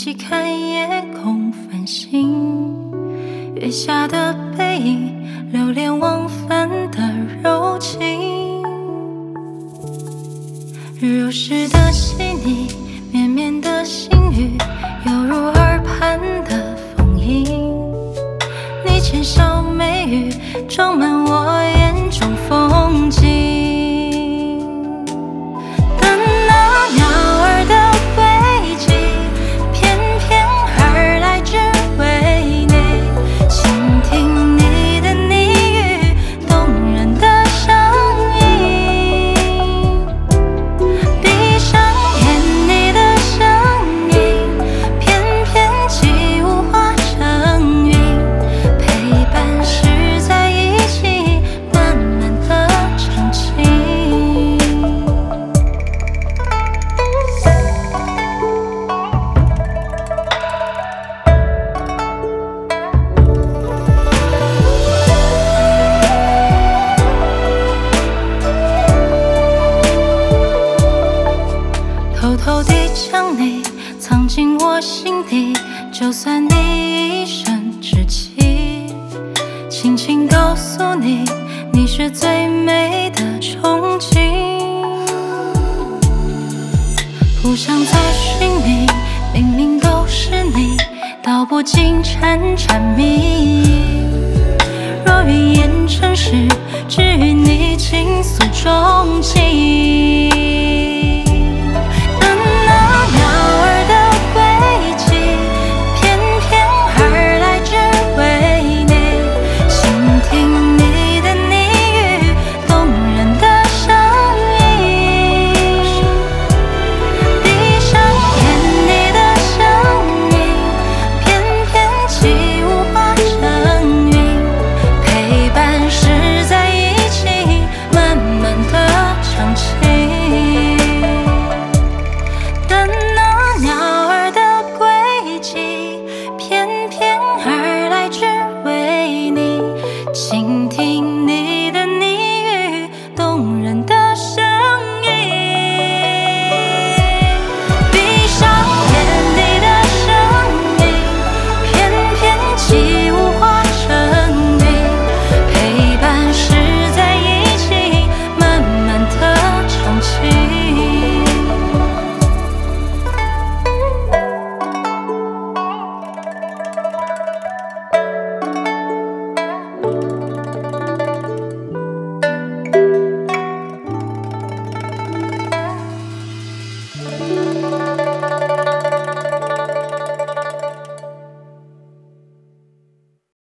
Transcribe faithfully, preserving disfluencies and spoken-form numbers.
起看夜空繁星，月下的背影，流连忘返的柔情。如诗的细腻，绵绵的心语，犹如耳畔的风音。你浅笑眉宇，装满我眼中风景。偷偷地将你藏进我心底，就算你一生稚气，轻轻告诉你，你是最美的憧憬。不想再寻觅，明明都是你，道不尽缠缠绵。若语言真实，